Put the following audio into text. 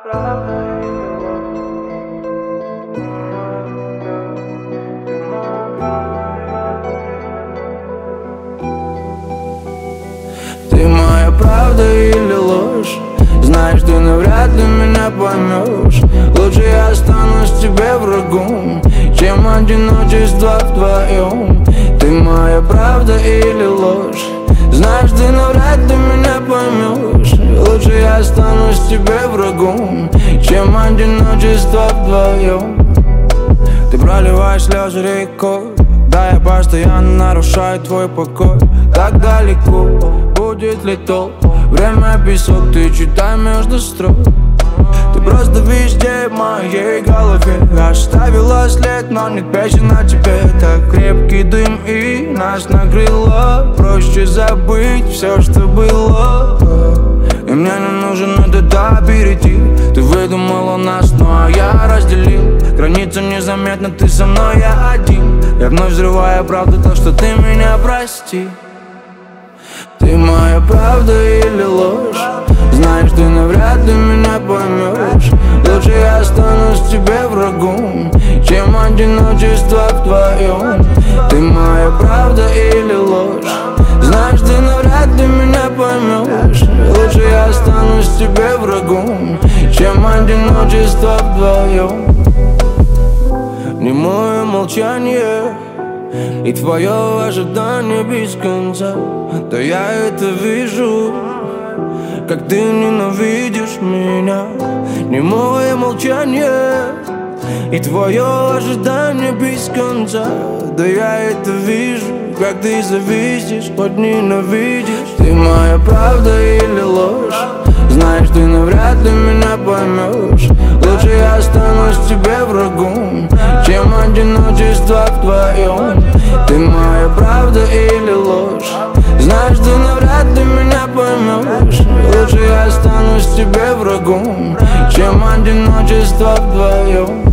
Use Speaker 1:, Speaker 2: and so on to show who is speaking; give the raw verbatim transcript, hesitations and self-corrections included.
Speaker 1: Ты моя правда или ложь? Знаешь, ты навряд ли меня поймешь. Лучше я останусь тебе врагом, чем одиночество вдвоем. Ты моя правда или ложь? Знаешь, ты навряд ли меня поймешь. Лучше я останусь тебе врагом, чем одиночество вдвоем. Ты проливаешь слезы рекой, да я постоянно нарушаю твой покой. Так далеко будет ли толк? Время песок, ты читай между строк. Ты просто везде в моей голове. Оставила след, но нет песен о тебе. Так крепкий дым и нас накрыло. Проще забыть все, что было. И мне не нужен этот этап перейти. Ты выдумала нас, ну а я разделил. Граница незаметна, ты со мной, я один. Я вновь взрываю правду, так что ты меня прости. Ты моя правда или ложь? Знаешь, ты навряд ли меня поймешь. Лучше я останусь тебе врагом, чем одиночество вдвоем. Ты моя правда или ложь? Знаешь, ты навряд ли меня поймешь. Лучше я останусь тебе врагом, чем одиночество вдвоем. Немое молчание и твое ожидание без конца. Да я это вижу, как ты ненавидишь меня. Немое молчание и твое ожидание без конца. Да я это вижу, как ты зависишь, хоть ненавидишь. Ты моя правда или ложь? Знаешь, ты навряд ли меня поймешь. Лучше я останусь тебе врагом, чем одиночество вдвоем. Ты моя правда или ложь? Знаешь, ты навряд ли меня поймешь. Лучше я останусь тебе врагом, чем одиночество вдвоем.